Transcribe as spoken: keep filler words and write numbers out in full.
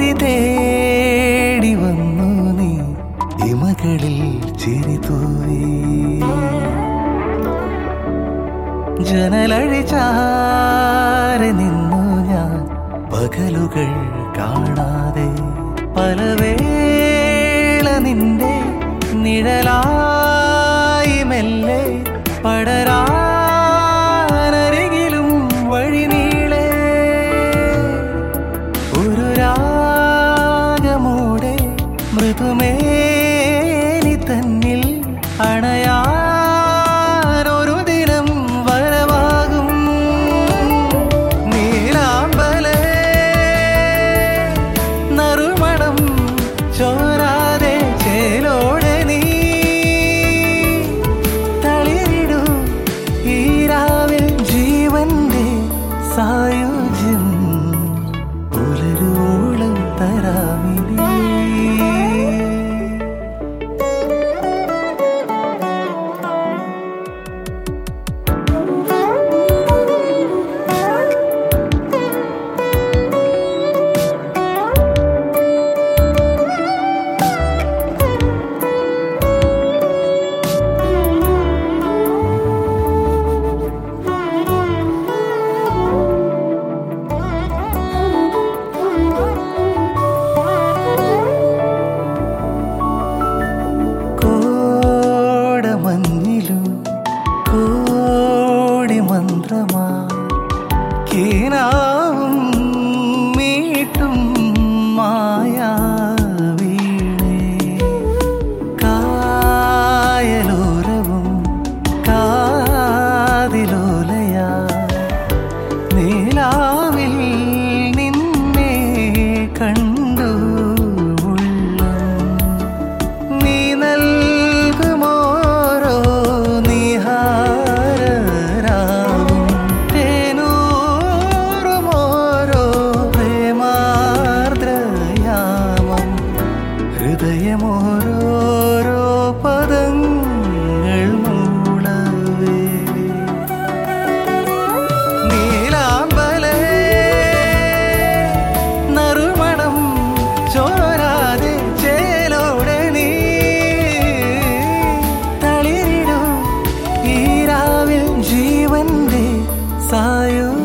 മിഴി തേടി വന്നു നീ ഇമകളിൽ ചിരി തൂവി ജനലഴി ചാരി നിന്നു ഞാൻ പകലുകൾ കാണാതെ പലവേള നിന്റെ നിഴലായി മെല്ലെ പടരാനരികിലും വഴി നീളെ ഒരു രാഗമോടെ മൃദുമേനി തന്നിൽ അണയാനൊരു ദിനം വരവാകും നീലാമ്പലേ നറുമണം ചോരാതെ ചേലോടെ നീ തളിരിടൂ ഈ രാവിൽ ജീവന്റെ സായുജ്യം പുലരോളം തരാമിനി മഞ്ഞിലും കോടി മന്ത്രമാ കീനാവും മീട്ടും മായാ വീണേ കായലോരവും കാതിലോലയാ നീലാവിൽ നിന്നെ കണ്ടു ഹൃദയമോരോരോ പദങ്ങൾ മൂളവേ നീലാമ്പലേ നറുമണം ചോരാതെ ചേലോടെ നീ തളിരിടൂ ഈ രാവിൽ ജീവന്റെ സായോ